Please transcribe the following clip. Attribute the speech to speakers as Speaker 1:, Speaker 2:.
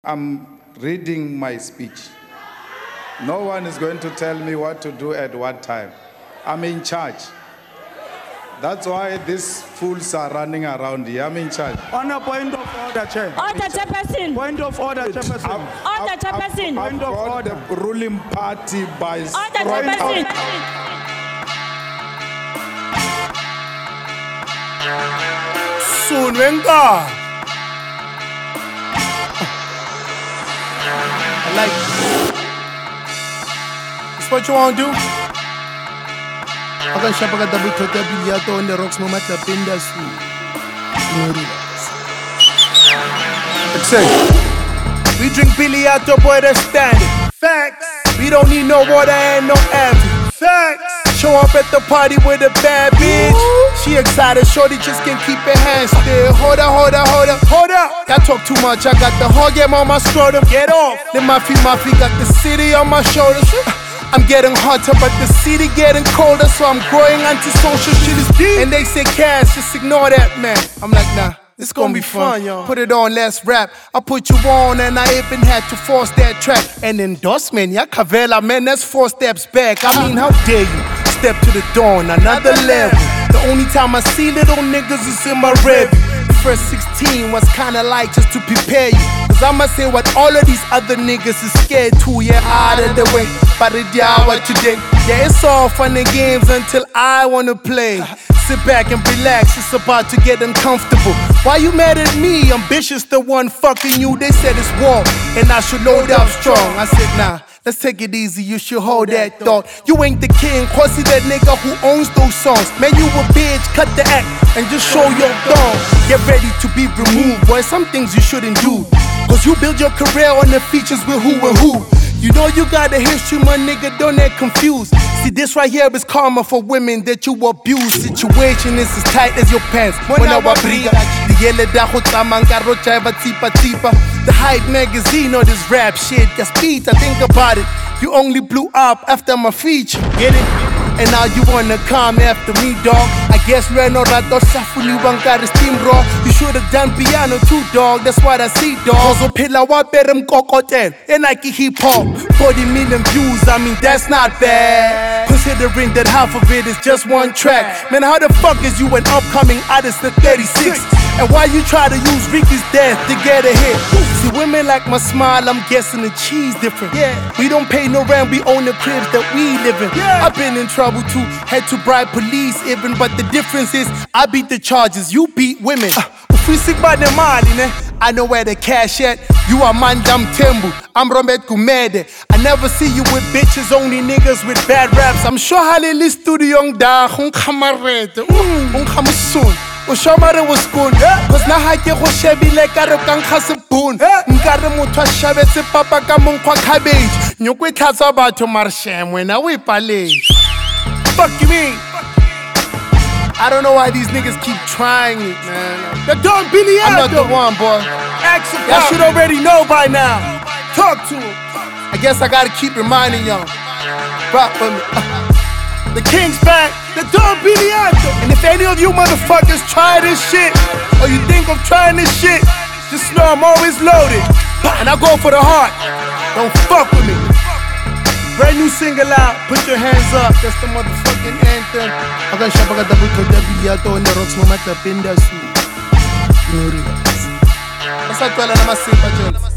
Speaker 1: I'm reading my speech. No one is going to tell me what to do at what time. I'm in charge. That's why these fools are running around here. I'm in charge.
Speaker 2: On a point of order, Chair.
Speaker 3: Order, Chairperson.
Speaker 2: Point of order, Chairperson.
Speaker 3: Order, Chairperson.
Speaker 1: I've got the ruling party by
Speaker 3: Order,
Speaker 1: strong
Speaker 3: Chairperson.
Speaker 4: Soon, venga. I like it. That's what you want to do? I can shop a double total billiato on the rocks, no matter pindas. We drink billiato, boy, that's standing. Facts. We don't need no water and no average. Facts. Show up at the party with a bad bitch. She excited, shorty just can't keep her hands still. Hold up, hold up, hold up, hold up. I talk too much, I got the whole game on my scrotum. Get off. Then my feet got the city on my shoulders. I'm getting hotter, but the city getting colder, so I'm growing antisocial. Shit is deep. And they say cash, just ignore that, man. I'm like, nah. It's gonna be fun, yo. Put it on, let's rap. I put you on, and I even had to force that track. An endorsement, yeah, Cavella, man, that's 4 steps back. I mean, how dare you step to the dawn, another level. The only time I see little niggas is in my review. The first 16 was kinda like just to prepare you. Cause I'ma say what all of these other niggas is scared to, yeah, out of the way. But it what today. Yeah, it's all fun and games until I wanna play. Sit back and relax, it's about to get uncomfortable. Why you mad at me? Ambitious the one fucking you. They said it's war, and I should load up strong. I said, nah, let's take it easy, you should hold that thought. You ain't the king, Quasi that nigga who owns those songs. Man, you a bitch, cut the act, and just show your thong. Get ready to be removed, boy, some things you shouldn't do. Cause you build your career on the features with who and who. You know you got a history, my nigga, don't get confused. See, this right here is karma for women that you abuse. Situation is as tight as your pants. The Hype magazine or this rap shit. Your speed, I think about it. You only blew up after my feature. Get it? And now you wanna come after me, dog. I guess Reno Rato Safuli Wankari Steam Raw. You should've done piano too, dog. That's what I see, dog. So Pilla Waperem Kokoten and Nike hip hop. 40 million views, I mean that's not bad. Considering that half of it is just one track. Man, how the fuck is you an upcoming artist at 36? And why you try to use Ricky's death to get a hit? See, women like my smile, I'm guessing the cheese different. Yeah, we don't pay no rent, we own the cribs that we live in. Yeah. I've been in trouble too, had to bribe police even, but the difference is I beat the charges, you beat women. If we sick by the money, I know where the cash at. You are Mandam Tembu, I'm Romet Kumede. I never see you with bitches, only niggas with bad raps. I'm sure Halili studio da Hunkamarete, Hunkamasun. Ushamare was good, cause na hake go shebile ka re ka nkga sepone. Nkare motho a shabetse papa ka monkwa cabbage. Nyoko e tlhatsa batho marshem wena o ipaletse. Fuck you mean? I don't know why these niggas keep trying it, man. The Don Billy I'm not the one, boy. Y'all should already know by now. Talk to him. I guess I gotta keep reminding y'all. Rock for me. The King's back, the Don Billy And if any of you motherfuckers try this shit, or you think of trying this shit, just know I'm always loaded. And I go for the heart. Don't fuck with me. Brand new single out, put your hands up. That's the motherfucking anthem. I got shop, I got double total billiato on the rocks, no matter pindas. That's how I tell you, I'm a simple